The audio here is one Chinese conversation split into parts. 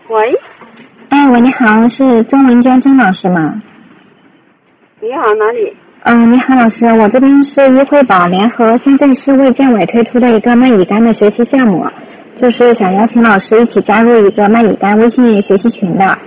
喂， 喂，你好，是曾文娟曾老师吗？ 你好，哪里？ 你好，老师，我这边是医惠宝联合深圳市卫健委推出的一个麦乙肝的学习项目，就是想邀请老师一起加入一个麦乙肝微信学习群的。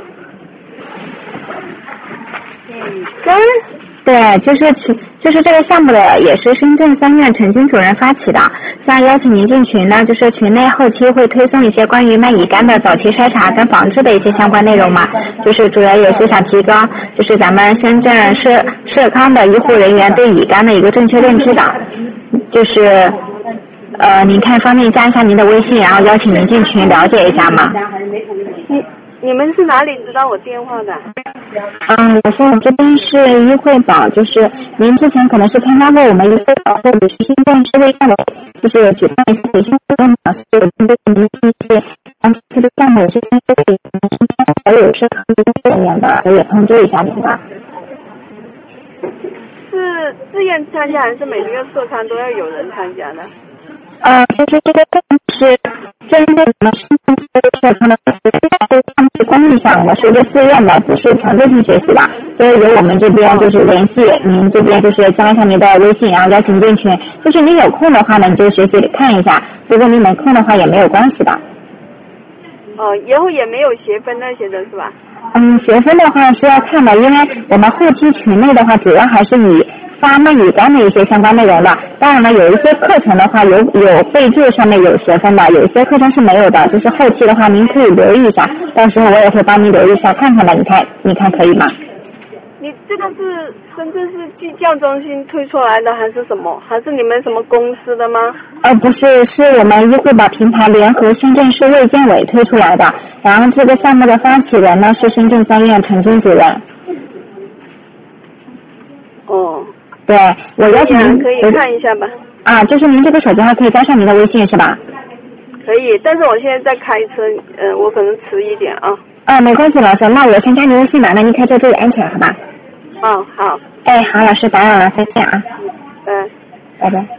对，就是这个项目的，也是深圳3院陈军主任发起的。像邀请您进群呢，就是群内后期会推送一些关于麦乙肝的早期筛查跟防治的一些相关内容嘛。就是主要也是想提高，就是咱们深圳社康的医护人员对乙肝的一个正确认知的。就是您看方便加一下您的微信，然后邀请您进群了解一下吗？ 你们是哪里知道我电话的？ 我说我这边是医惠宝，就是您之前可能是参加过我们医惠宝或者是深圳市卫健委，就是举办一些培训活动嘛，所以我针对您一些这个项目是针对所有社康人员的，我也通知一下您的。 是自愿参加还是每个月社康都要有人参加的？ 就是这个是针对我们深圳市社康的是公益项目，是一个自愿的，不是强制性学习的，所以由我们这边就是联系您这边，就是加一下您的微信，然后邀请进群。就是您有空的话呢，你就学习看一下；如果你没空的话，也没有关系的。 然后也没有学分那些的是吧？ 学分的话是要看的，因为我们后期群内的话，主要还是以发麦乙肝的一些相关内容的。当然了，有一些课程的话有备注上面有学分的，有一些课程是没有的。就是后期的话，您可以留意一下，到时候我也会帮您留意一下，看看的。你看可以吗？ 你这个是深圳市计教中心推出来的还是什么？还是你们什么公司的吗？ 不是，是我们医惠宝平台联合深圳市卫健委推出来的。然后这个项目的发起人呢是深圳3院陈军主任。对，我邀请您可以看一下吧。 就是您这个手机号可以加上您的微信是吧？ 可以，但是我现在在开车，我可能迟一点啊。 没关系，老师，那我先加您微信吧，那您开车注意安全，好吧？ 好。 好，老师打扰了，再见啊。 拜拜。